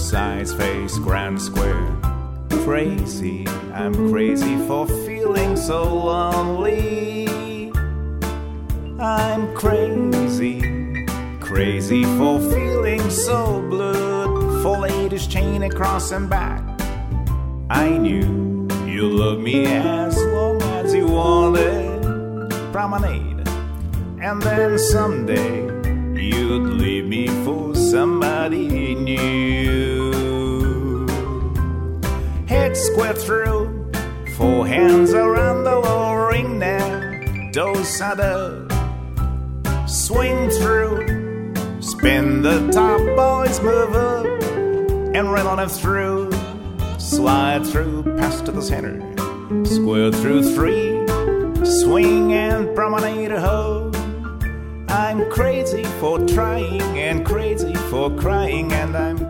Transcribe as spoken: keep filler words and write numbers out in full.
size, face, grand square. Crazy, I'm crazy for feeling so lonely. I'm crazy, crazy for feeling so blue. Four ladies chain across and back. I knew you loved me as long as you wanted. Promenade, and then someday you'd leave me for somebody new. Head square through, four hands around the low ring there. Dos are the swing through, spin the top, boys move up, and rail on it through. Slide through, pass to the center, square through three, swing and promenade home. I'm crazy for trying and crazy for crying, and I'm